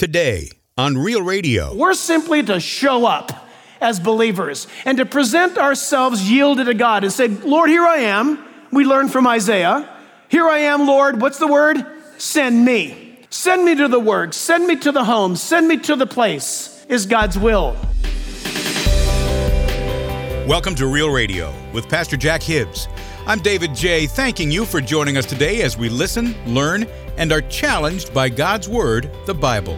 Today on Real Radio. We're simply to show up as believers and to present ourselves yielded to God and say, Lord, here I am. We learned from Isaiah. Here I am, Lord. What's the word? Send me. Send me to the work. Send me to the home. Send me to the place is God's will. Welcome to Real Radio with Pastor Jack Hibbs. I'm David J., thanking you for joining us today as we listen, learn, and are challenged by God's Word, the Bible.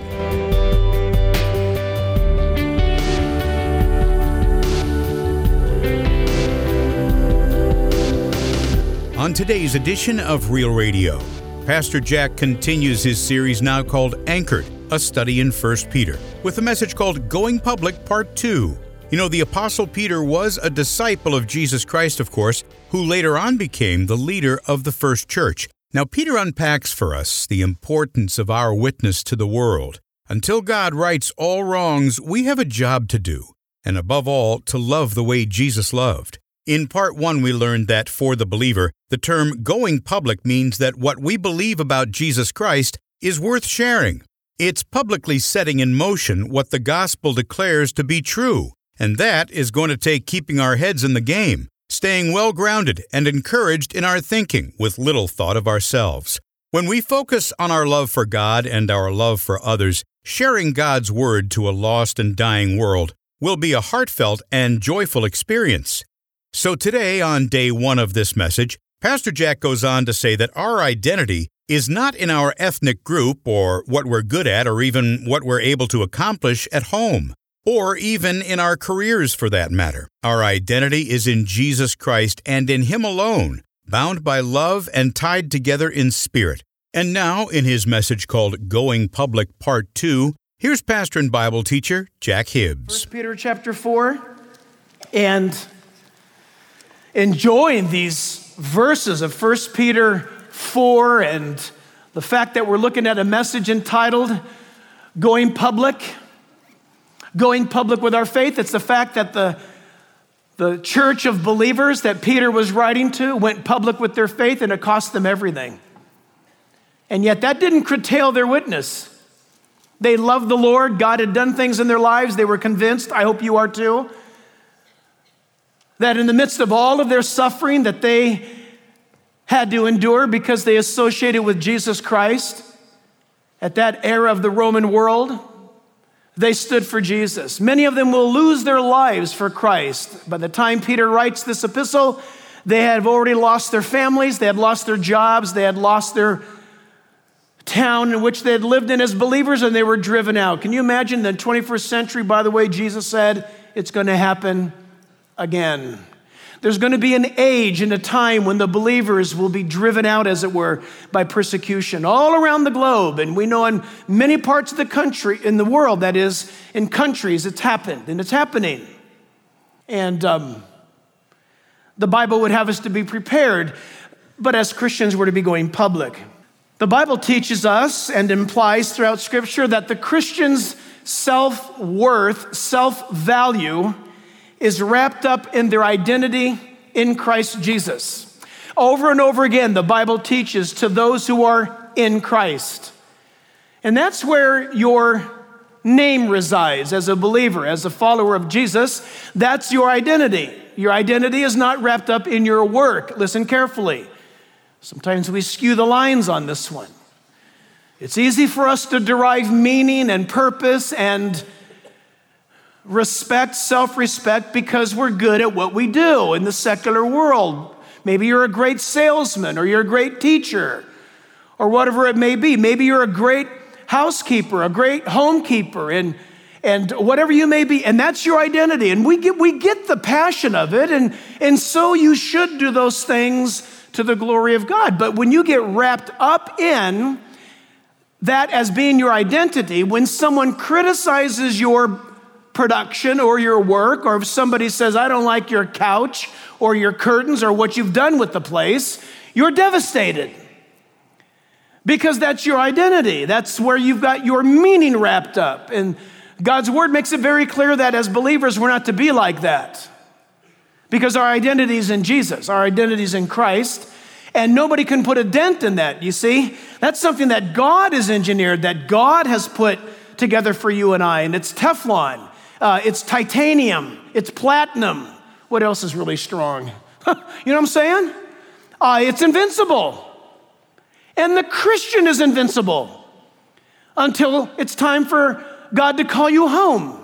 On today's edition of Real Radio, Pastor Jack continues his series now called Anchored, a study in 1 Peter, with a message called Going Public Part 2. You know, the Apostle Peter was a disciple of Jesus Christ, of course, who later on became the leader of the first church. Now, Peter unpacks for us the importance of our witness to the world. Until God rights all wrongs, we have a job to do, and above all, to love the way Jesus loved. In Part 1, we learned that for the believer, the term going public means that what we believe about Jesus Christ is worth sharing. It's publicly setting in motion what the gospel declares to be true. And that is going to take keeping our heads in the game, staying well-grounded and encouraged in our thinking with little thought of ourselves. When we focus on our love for God and our love for others, sharing God's Word to a lost and dying world will be a heartfelt and joyful experience. So today, on day 1 of this message, Pastor Jack goes on to say that our identity is not in our ethnic group or what we're good at or even what we're able to accomplish at home. Or even in our careers for that matter. Our identity is in Jesus Christ and in Him alone, bound by love and tied together in spirit. And now, in his message called Going Public Part 2, here's pastor and Bible teacher Jack Hibbs. 1 Peter chapter 4, and enjoying these verses of 1 Peter 4 and the fact that we're looking at a message entitled Going Public. Going public with our faith. It's the fact that the church of believers that Peter was writing to went public with their faith, and it cost them everything. And yet that didn't curtail their witness. They loved the Lord. God had done things in their lives. They were convinced, I hope you are too, that in the midst of all of their suffering that they had to endure because they associated with Jesus Christ at that era of the Roman world, they stood for Jesus. Many of them will lose their lives for Christ. By the time Peter writes this epistle, they have already lost their families, they had lost their jobs, they had lost their town in which they had lived in as believers, and they were driven out. Can you imagine the 21st century, by the way, Jesus said, it's going to happen again. There's going to be an age and a time when the believers will be driven out, as it were, by persecution all around the globe. And we know in many parts of the country, in the world, that is, in countries, it's happened and it's happening. And the Bible would have us to be prepared, but as Christians, we're to be going public. The Bible teaches us and implies throughout Scripture that the Christian's self-worth, self-value is wrapped up in their identity in Christ Jesus. Over and over again, the Bible teaches to those who are in Christ. And that's where your name resides as a believer, as a follower of Jesus. That's your identity. Your identity is not wrapped up in your work. Listen carefully. Sometimes we skew the lines on this one. It's easy for us to derive meaning and purpose and respect, self-respect, because we're good at what we do in the secular world. Maybe you're a great salesman, or you're a great teacher, or whatever it may be. Maybe you're a great housekeeper, a great homekeeper, and whatever you may be, and that's your identity. And we get the passion of it, and so you should do those things to the glory of God. But when you get wrapped up in that as being your identity, when someone criticizes your production or your work, or if somebody says, I don't like your couch or your curtains or what you've done with the place, you're devastated. Because that's your identity. That's where you've got your meaning wrapped up. And God's Word makes it very clear that as believers, we're not to be like that. Because our identity is in Jesus. Our identity is in Christ. And nobody can put a dent in that, you see? That's something that God has engineered, that God has put together for you and I. And it's Teflon, it's titanium, it's platinum. What else is really strong? You know what I'm saying? It's invincible. And the Christian is invincible until it's time for God to call you home.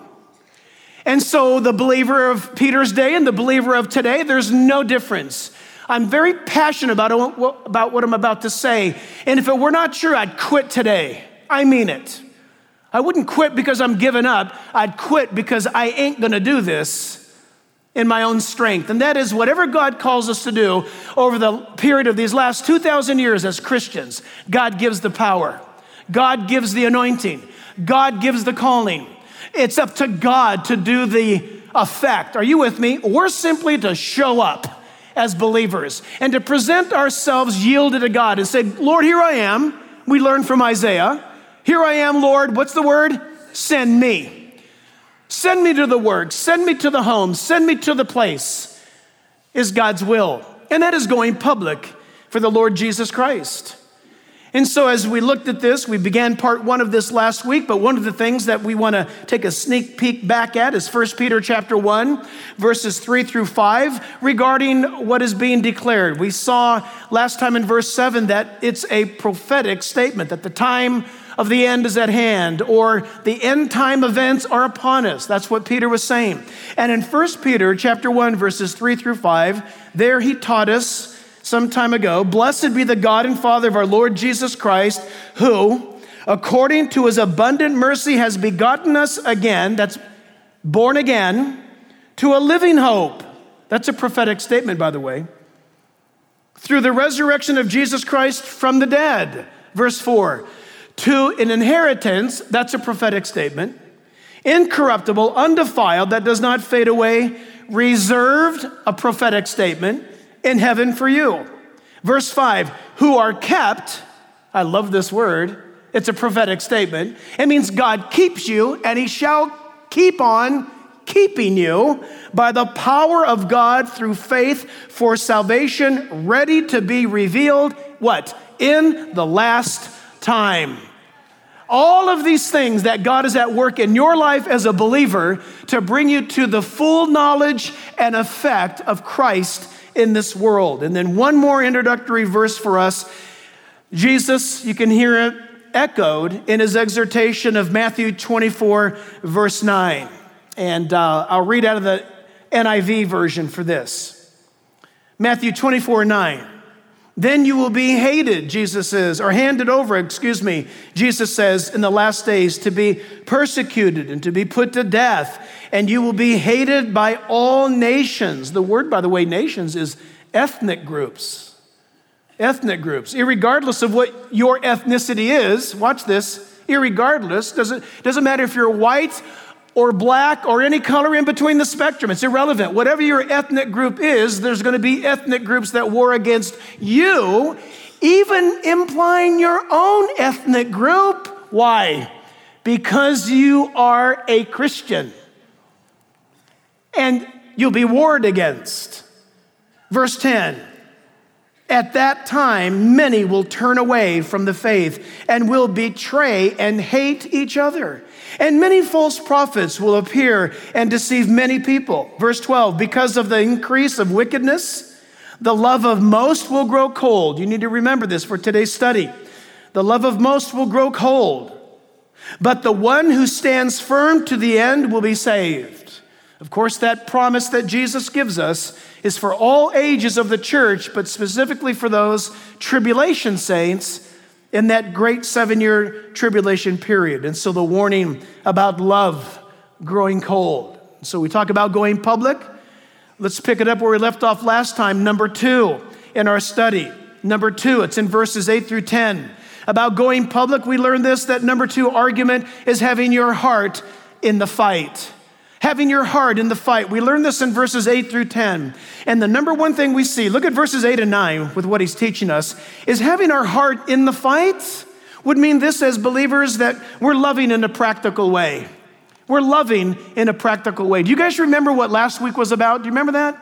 And so the believer of Peter's day and the believer of today, there's no difference. I'm very passionate about what I'm about to say. And if it were not true, I'd quit today. I mean it. I wouldn't quit because I'm giving up. I'd quit because I ain't going to do this in my own strength. And that is whatever God calls us to do over the period of these last 2,000 years as Christians. God gives the power. God gives the anointing. God gives the calling. It's up to God to do the effect. Are you with me? We're simply to show up as believers and to present ourselves yielded to God and say, Lord, here I am. We learned from Isaiah. Here I am, Lord. What's the word? Send me. Send me to the work. Send me to the home. Send me to the place is God's will. And that is going public for the Lord Jesus Christ. And so as we looked at this, we began part 1 of this last week, but one of the things that we want to take a sneak peek back at is 1 Peter chapter 1, verses 3 through 5, regarding what is being declared. We saw last time in verse 7 that it's a prophetic statement, that the time of the end is at hand, or the end time events are upon us. That's what Peter was saying. And in 1 Peter chapter 1, verses 3 through 5, there he taught us some time ago, blessed be the God and Father of our Lord Jesus Christ, who, according to his abundant mercy, has begotten us again, that's born again, to a living hope. That's a prophetic statement, by the way. Through the resurrection of Jesus Christ from the dead. Verse 4, to an inheritance, that's a prophetic statement, incorruptible, undefiled, that does not fade away, reserved, a prophetic statement, in heaven for you. Verse 5, who are kept, I love this word, it's a prophetic statement. It means God keeps you and he shall keep on keeping you by the power of God through faith for salvation, ready to be revealed, what? In the last time. All of these things that God is at work in your life as a believer to bring you to the full knowledge and effect of Christ in this world. And then one more introductory verse for us. Jesus, you can hear it echoed in his exhortation of Matthew 24, verse 9. And I'll read out of the NIV version for this. Matthew 24, 9. Then you will be hated, Jesus says, or handed over, Jesus says, in the last days to be persecuted and to be put to death. And you will be hated by all nations. The word, by the way, nations is ethnic groups. Ethnic groups. Irregardless of what your ethnicity is, watch this, irregardless, doesn't matter if you're white or black or any color in between the spectrum. It's irrelevant. Whatever your ethnic group is, there's going to be ethnic groups that war against you, even implying your own ethnic group. Why? Because you are a Christian. And you'll be warred against. Verse 10, at that time, many will turn away from the faith and will betray and hate each other. And many false prophets will appear and deceive many people. Verse 12, because of the increase of wickedness, the love of most will grow cold. You need to remember this for today's study. The love of most will grow cold, but the one who stands firm to the end will be saved. Of course, that promise that Jesus gives us is for all ages of the church, but specifically for those tribulation saints in that great 7-year tribulation period. And so the warning about love growing cold. So we talk about going public. Let's pick it up where we left off last time. Number 2 in our study. Number 2, it's in verses 8 through 10. About going public, we learned this, that number 2 argument is having your heart in the fight. Having your heart in the fight. We learned this in verses 8 through 10. And the number one thing we see, look at verses 8 and 9 with what he's teaching us, is having our heart in the fight would mean this as believers, that we're loving in a practical way. We're loving in a practical way. Do you guys remember what last week was about? Do you remember that?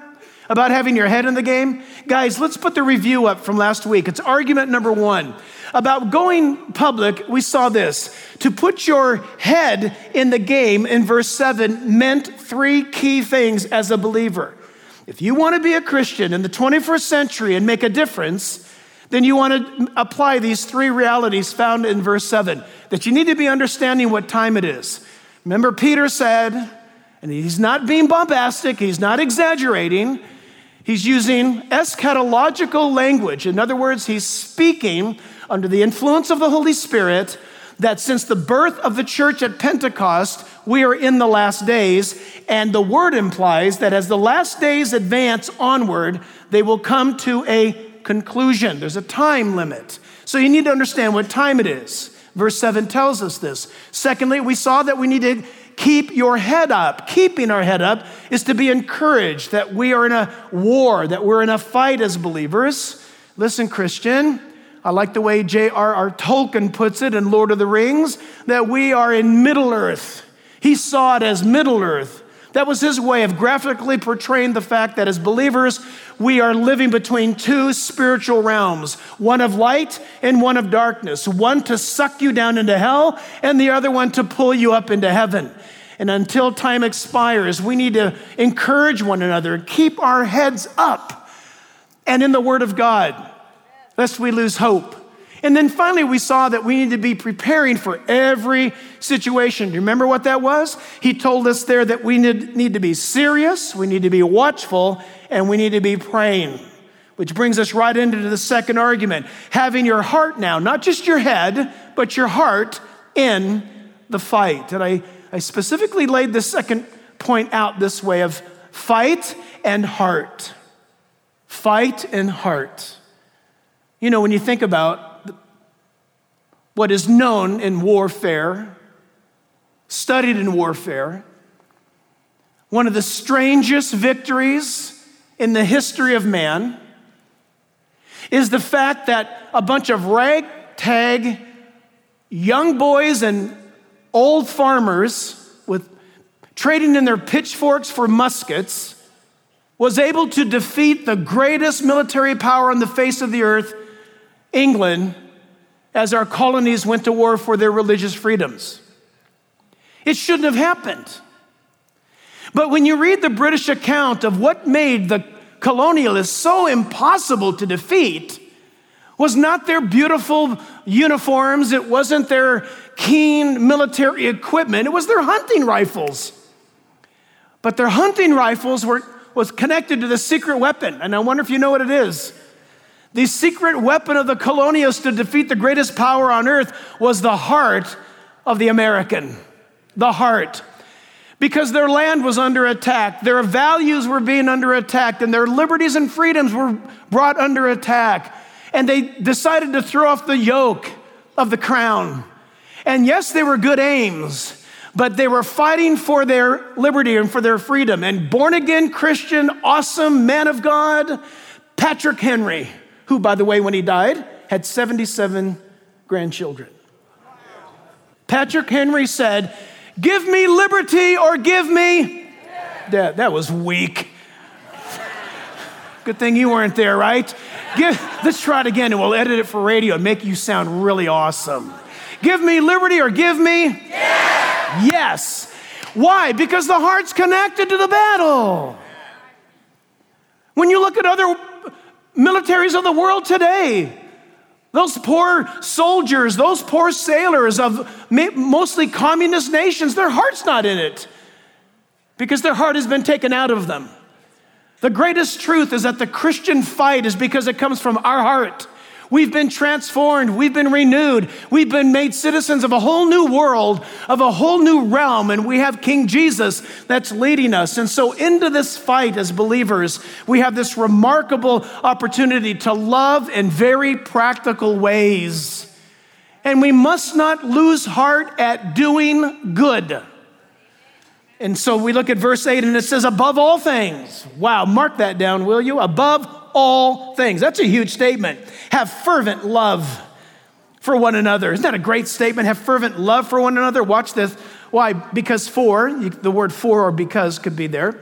about having your head in the game? Guys, let's put the review up from last week. It's argument number 1. About going public, we saw this. To put your head in the game in verse 7 meant 3 key things as a believer. If you want to be a Christian in the 21st century and make a difference, then you want to apply these 3 realities found in verse 7. That you need to be understanding what time it is. Remember, Peter said, and he's not being bombastic, he's not exaggerating, he's using eschatological language. In other words, he's speaking under the influence of the Holy Spirit that since the birth of the church at Pentecost, we are in the last days, and the word implies that as the last days advance onward, they will come to a conclusion. There's a time limit. So you need to understand what time it is. Verse 7 tells us this. Secondly, we saw that we need to keep your head up. Keeping our head up is to be encouraged that we are in a war, that we're in a fight as believers. Listen, Christian, I like the way J.R.R. Tolkien puts it in Lord of the Rings, that we are in Middle Earth. He saw it as Middle Earth. That was his way of graphically portraying the fact that as believers, we are living between 2 spiritual realms, one of light and one of darkness, one to suck you down into hell and the other one to pull you up into heaven. And until time expires, we need to encourage one another and keep our heads up and in the Word of God, lest we lose hope. And then finally, we saw that we need to be preparing for every situation. Do you remember what that was? He told us there that we need to be serious, we need to be watchful, and we need to be praying. Which brings us right into the second argument. Having your heart now, not just your head, but your heart in the fight. And I specifically laid the second point out this way of fight and heart. Fight and heart. You know, when you think about what is known in warfare, studied in warfare, one of the strangest victories in the history of man is the fact that a bunch of ragtag young boys and old farmers with trading in their pitchforks for muskets was able to defeat the greatest military power on the face of the earth, England, as our colonies went to war for their religious freedoms. It shouldn't have happened. But when you read the British account of what made the colonialists so impossible to defeat, was not their beautiful uniforms, it wasn't their keen military equipment, it was their hunting rifles. But their hunting rifles was connected to the secret weapon, and I wonder if you know what it is. The secret weapon of the colonialists to defeat the greatest power on earth was the heart of the American. The heart. Because their land was under attack, their values were being under attack, and their liberties and freedoms were brought under attack. And they decided to throw off the yoke of the crown. And yes, they were good aims, but they were fighting for their liberty and for their freedom. And born-again Christian, awesome man of God, Patrick Henry, who, by the way, when he died, had 77 grandchildren. Patrick Henry said, "Give me liberty or give me..." That was weak. Good thing you weren't there, right? Let's try it again and we'll edit it for radio and make you sound really awesome. Give me liberty or give me... Yes. Why? Because the heart's connected to the battle. When you look at other militaries of the world today, those poor soldiers, those poor sailors of mostly communist nations, their heart's not in it because their heart has been taken out of them. The greatest truth is that the Christian fight is because it comes from our heart. We've been transformed, we've been renewed, we've been made citizens of a whole new world, of a whole new realm, and we have King Jesus that's leading us. And so into this fight as believers, we have this remarkable opportunity to love in very practical ways. And we must not lose heart at doing good. And so we look at verse 8 and it says, above all things. Wow, mark that down, will you? Above all things. That's a huge statement. Have fervent love for one another. Isn't that a great statement? Have fervent love for one another. Watch this. Why? Because the word for or because could be there.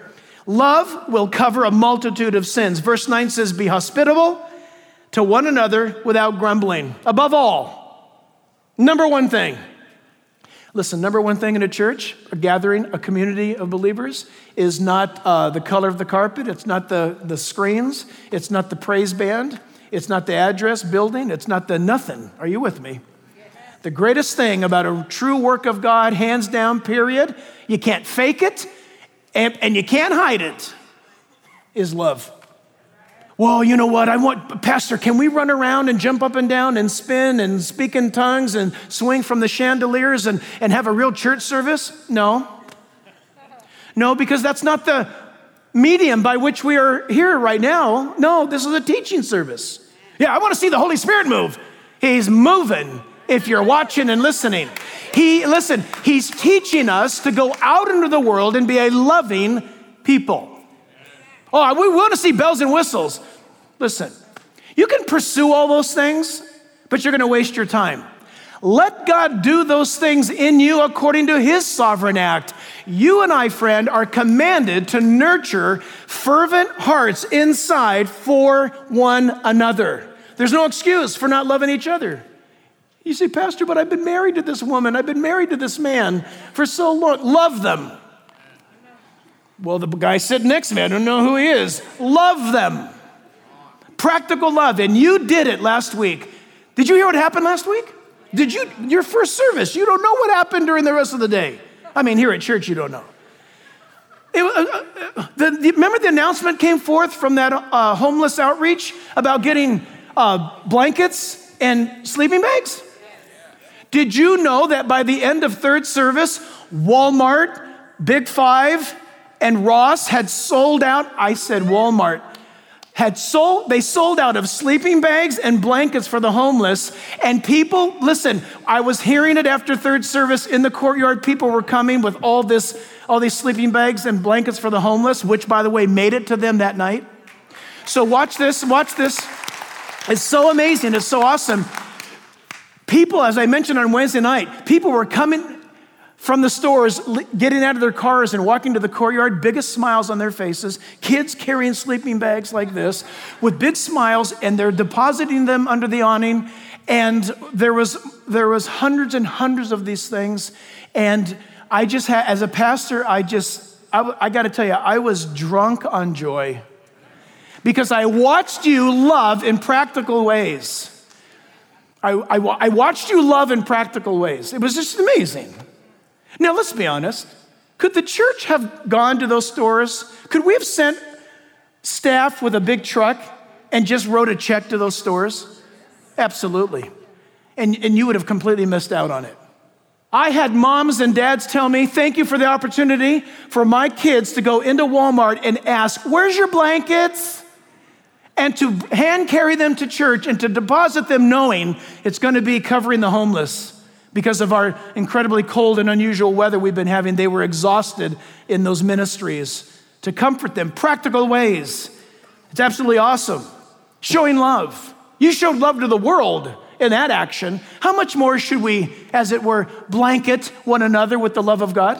Love will cover a multitude of sins. Verse 9 says, be hospitable to one another without grumbling. Above all, number one thing. Listen, number one thing in a church, a gathering, a community of believers, is not the color of the carpet. It's not the screens. It's not the praise band. It's not the address building. It's not the nothing. Are you with me? The greatest thing about a true work of God, hands down, period, you can't fake it and you can't hide it, is love. Well, you know what? Pastor, can we run around and jump up and down and spin and speak in tongues and swing from the chandeliers and have a real church service? No. No, because that's not the medium by which we are here right now. No, this is a teaching service. Yeah, I want to see the Holy Spirit move. He's moving if you're watching and listening. He's teaching us to go out into the world and be a loving people. Oh, we want to see bells and whistles. Listen, you can pursue all those things, but you're going to waste your time. Let God do those things in you according to his sovereign act. You and I, friend, are commanded to nurture fervent hearts inside for one another. There's no excuse for not loving each other. You say, Pastor, but I've been married to this woman. I've been married to this man for so long. Love them. Well, the guy sitting next to me, I don't know who he is. Love them. Practical love. And you did it last week. Did you hear what happened last week? Your first service, you don't know what happened during the rest of the day. I mean, here at church, you don't know. Remember the announcement came forth from that homeless outreach about getting blankets and sleeping bags? Did you know that by the end of third service, Walmart, Big Five, and Ross had sold out? I said Walmart. They sold out of sleeping bags and blankets for the homeless. And people, listen, I was hearing it after third service in the courtyard. People were coming with all these sleeping bags and blankets for the homeless, which, by the way, made it to them that night. So watch this. It's so amazing. It's so awesome. People, as I mentioned on Wednesday night, people were coming from the stores, getting out of their cars and walking to the courtyard, biggest smiles on their faces, kids carrying sleeping bags like this with big smiles, and they're depositing them under the awning. And there was hundreds and hundreds of these things. And I just had, as a pastor, I got to tell you, I was drunk on joy because I watched you love in practical ways. I watched you love in practical ways. It was just amazing. Now, let's be honest. Could the church have gone to those stores? Could we have sent staff with a big truck and just wrote a check to those stores? Absolutely. And you would have completely missed out on it. I had moms and dads tell me, thank you for the opportunity for my kids to go into Walmart and ask, where's your blankets? And to hand carry them to church and to deposit them knowing it's going to be covering the homeless. Because of our incredibly cold and unusual weather we've been having, they were exhausted in those ministries to comfort them, practical ways. It's absolutely awesome. Showing love. You showed love to the world in that action. How much more should we, as it were, blanket one another with the love of God?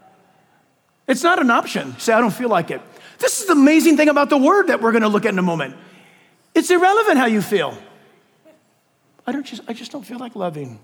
It's not an option. You say, I don't feel like it. This is the amazing thing about the word that we're going to look at in a moment. It's irrelevant how you feel. I just don't feel like loving.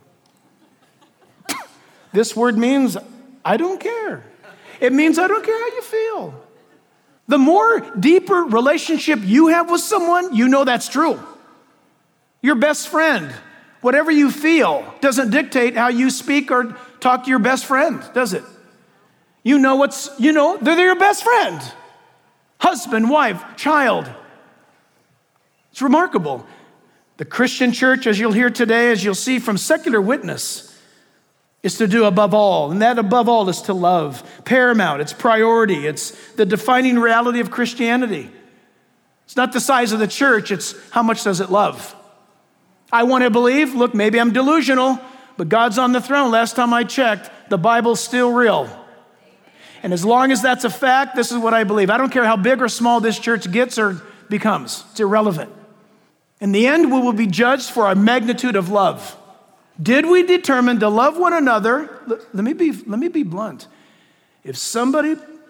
This word means, I don't care. It means I don't care how you feel. The more deeper relationship you have with someone, you know that's true. Your best friend, whatever you feel, doesn't dictate how you speak or talk to your best friend, does it? They're your best friend. Husband, wife, child. It's remarkable. The Christian church, as you'll hear today, as you'll see from secular witness, is to do above all. And that above all is to love. Paramount, it's priority. It's the defining reality of Christianity. It's not the size of the church, it's how much does it love. I want to believe, look, maybe I'm delusional, but God's on the throne. Last time I checked, the Bible's still real. And as long as that's a fact, this is what I believe. I don't care how big or small this church gets or becomes. It's irrelevant. In the end, we will be judged for our magnitude of love. Did we determine to love one another? Let me be blunt. If somebody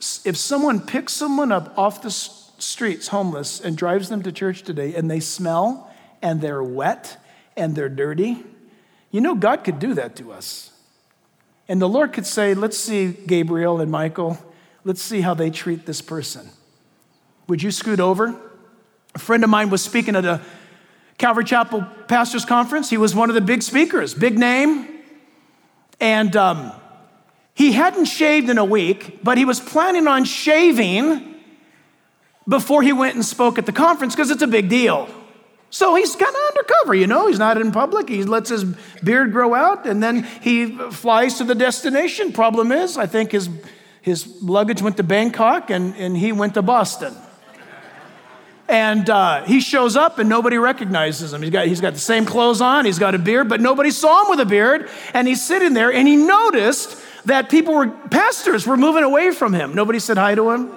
if someone picks someone up off the streets, homeless, and drives them to church today, and they smell, and they're wet, and they're dirty, you know God could do that to us. And the Lord could say, let's see Gabriel and Michael, let's see how they treat this person. Would you scoot over? A friend of mine was speaking at a Calvary Chapel Pastors Conference. He was one of the big speakers, big name. And he hadn't shaved in a week, but he was planning on shaving before he went and spoke at the conference because it's a big deal. So he's kind of undercover, you know. He's not in public. He lets his beard grow out, and then he flies to the destination. Problem is, I think his luggage went to Bangkok, and he went to Boston. And he shows up, and nobody recognizes him. He's got the same clothes on. He's got a beard, but nobody saw him with a beard. And he's sitting there, and he noticed that pastors were moving away from him. Nobody said hi to him.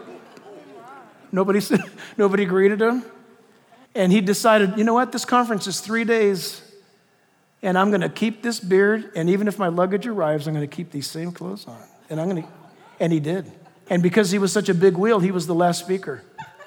Nobody greeted him. And he decided, you know what? This conference is 3 days, and I'm going to keep this beard, and even if my luggage arrives, I'm going to keep these same clothes on. And he did. And because he was such a big wheel, he was the last speaker.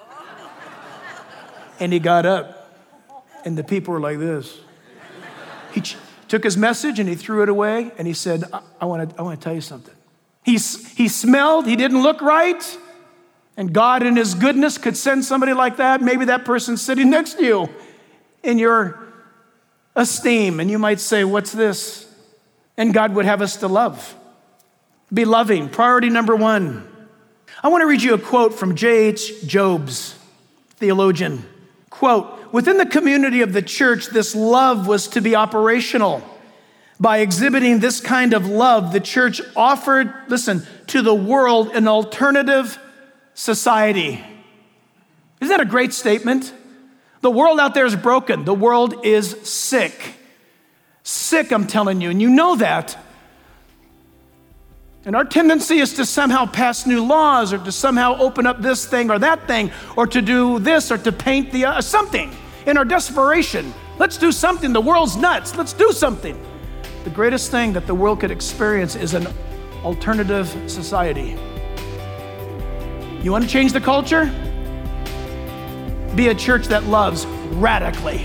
And he got up, and the people were like this. He took his message, and he threw it away, and he said, I want to tell you something. He smelled, he didn't look right, and God in his goodness could send somebody like that. Maybe that person's sitting next to you in your esteem, and you might say, what's this? And God would have us to love. Be loving, priority number 1. I want to read you a quote from J.H. Jobs, theologian. Quote, within the community of the church, this love was to be operational. By exhibiting this kind of love, the church offered, listen, to the world an alternative society. Isn't that a great statement? The world out there is broken. The world is sick. Sick, I'm telling you, and you know that. And our tendency is to somehow pass new laws or to somehow open up this thing or that thing or to do this or to paint the something in our desperation. Let's do something. The world's nuts. Let's do something. The greatest thing that the world could experience is an alternative society. You want to change the culture? Be a church that loves radically.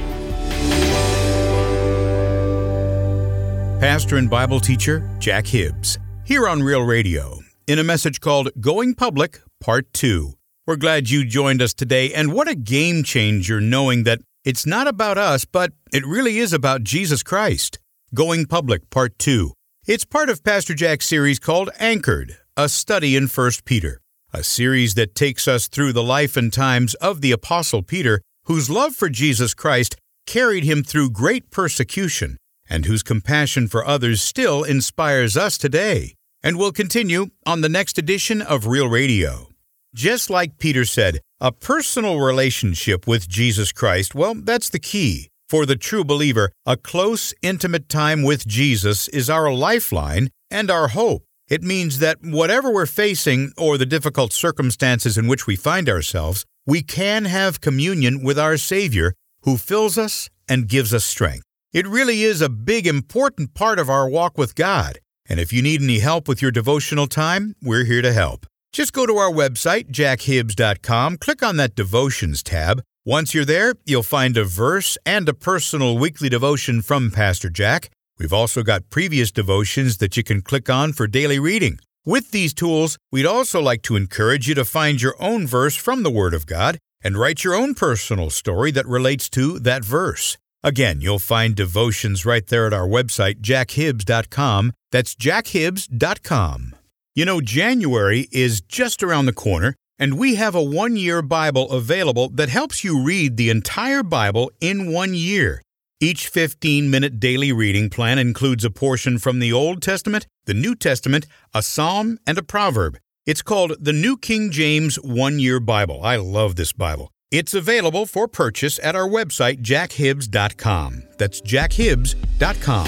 Pastor and Bible teacher Jack Hibbs, here on Real Radio, in a message called Going Public, Part 2. We're glad you joined us today, and what a game changer knowing that it's not about us, but it really is about Jesus Christ. Going Public, Part 2. It's part of Pastor Jack's series called Anchored, a study in 1 Peter, a series that takes us through the life and times of the Apostle Peter, whose love for Jesus Christ carried him through great persecution, and whose compassion for others still inspires us today, and will continue on the next edition of Real Radio. Just like Peter said, a personal relationship with Jesus Christ, well, that's the key. For the true believer, a close, intimate time with Jesus is our lifeline and our hope. It means that whatever we're facing or the difficult circumstances in which we find ourselves, we can have communion with our Savior, who fills us and gives us strength. It really is a big, important part of our walk with God. And if you need any help with your devotional time, we're here to help. Just go to our website, jackhibbs.com, click on that Devotions tab. Once you're there, you'll find a verse and a personal weekly devotion from Pastor Jack. We've also got previous devotions that you can click on for daily reading. With these tools, we'd also like to encourage you to find your own verse from the Word of God and write your own personal story that relates to that verse. Again, you'll find devotions right there at our website, jackhibbs.com. That's jackhibbs.com. You know, January is just around the corner, and we have a 1-year Bible available that helps you read the entire Bible in 1 year. Each 15-minute daily reading plan includes a portion from the Old Testament, the New Testament, a psalm, and a proverb. It's called the New King James 1-Year Bible. I love this Bible. It's available for purchase at our website, jackhibbs.com. That's jackhibbs.com.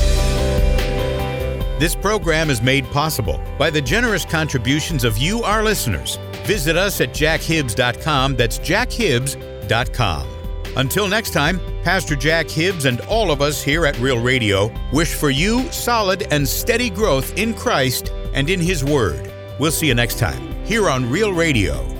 This program is made possible by the generous contributions of you, our listeners. Visit us at jackhibbs.com. That's jackhibbs.com. Until next time, Pastor Jack Hibbs and all of us here at Real Radio wish for you solid and steady growth in Christ and in His Word. We'll see you next time. here on Real Radio.